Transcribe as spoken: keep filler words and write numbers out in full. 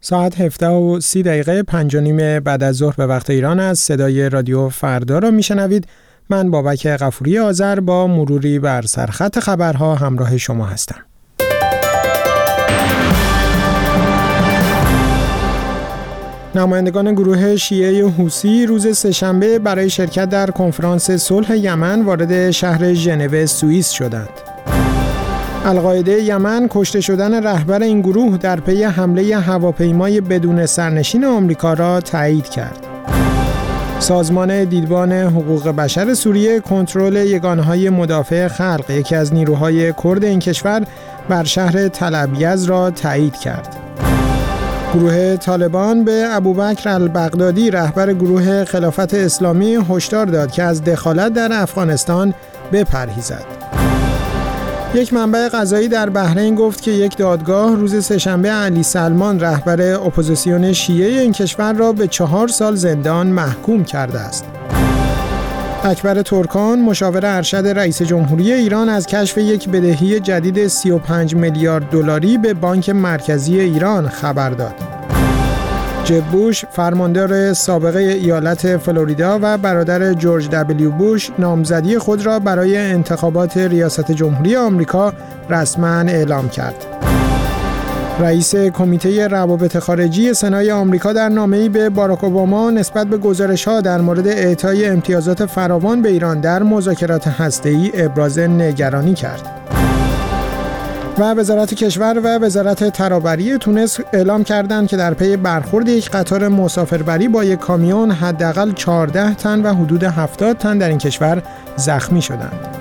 ساعت هفده و سی دقیقه پنج و نیم بعد از ظهر به وقت ایران از صدای رادیو فردا را میشنوید. من بابک غفوری آذر با مروری بر سرخط خبرها همراه شما هستم. نمایندگان گروه شیعه حوثی روز سه‌شنبه برای شرکت در کنفرانس صلح یمن وارد شهر ژنو سوئیس شدند. القاعده یمن کشته شدن رهبر این گروه در پی حمله هواپیمای بدون سرنشین آمریکا را تایید کرد. سازمان دیدبان حقوق بشر سوریه کنترل یگانه‌های مدافع خلق، یکی از نیروهای کرد این کشور، بر شهر تل ابیض را تایید کرد. گروه طالبان به ابوبکر البغدادی رهبر گروه خلافت اسلامی هشدار داد که از دخالت در افغانستان بپرهیزد. یک منبع قضایی در بحرین گفت که یک دادگاه روز سه‌شنبه علی سلمان رهبر اپوزیسیون شیعه این کشور را به چهار سال زندان محکوم کرده است. اکبر ترکان مشاور ارشد رئیس جمهوری ایران از کشف یک بدهی جدید سی و پنج میلیارد دلاری به بانک مرکزی ایران خبر داد. جب بوش فرماندار سابق ایالت فلوریدا و برادر جورج دبلیو بوش نامزدی خود را برای انتخابات ریاست جمهوری آمریکا رسما اعلام کرد. رئیس کمیته روابط خارجی سنای آمریکا در نامه‌ای به باراک اوباما نسبت به گزارش‌ها در مورد اعطای امتیازات فراوان به ایران در مذاکرات هسته‌ای ابراز نگرانی کرد. و وزارت کشور و وزارت ترابری تونس اعلام کردند که در پی برخورد یک قطار مسافربری با یک کامیون حداقل چهارده تن و حدود هفتاد تن در این کشور زخمی شدند.